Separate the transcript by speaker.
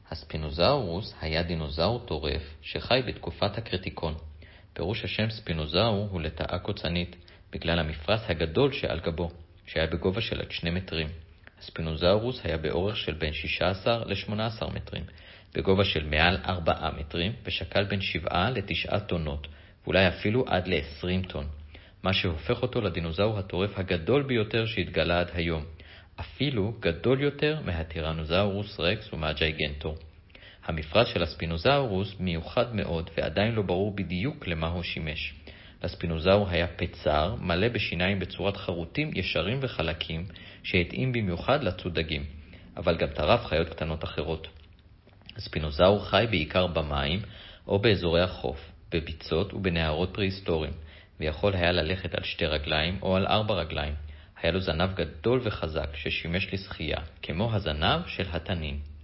Speaker 1: הספינוזאורוס היה דינוזאור טורף שחי בתקופת הקריטיקון. פירוש השם ספינוזאור הוא לטאה קוצנית, בגלל המפרש הגדול שעל גבו, שהיה בגובה של עד 2 מטרים. הספינוזאורוס היה באורך של בין 16 ל-18 מטרים, בגובה של מעל 4 מטרים, ושקל בין 7 ל-9 טונות, ואולי אפילו עד ל-20 טון, מה שהופך אותו לדינוזאור הטורף הגדול ביותר שהתגלה עד היום, אפילו גדול יותר מהטירנוזאורוס רקס ומהג'ייגנטור. המפרש של הספינוזאורוס מיוחד מאוד ועדיין לא ברור בדיוק למה הוא שימש. לספינוזאור היה פצר מלא בשיניים בצורת חרוטים ישרים וחלקים שהתאים במיוחד לצודגים, אבל גם טרף חיות קטנות אחרות. הספינוזאור חי בעיקר במים או באזורי החוף, בביצות ובנהרות פרהיסטוריים, ויכול היה ללכת על 2 רגליים או על 4 רגליים. היה לו זנב גדול וחזק ששימש לשחייה, כמו הזנב של התנין.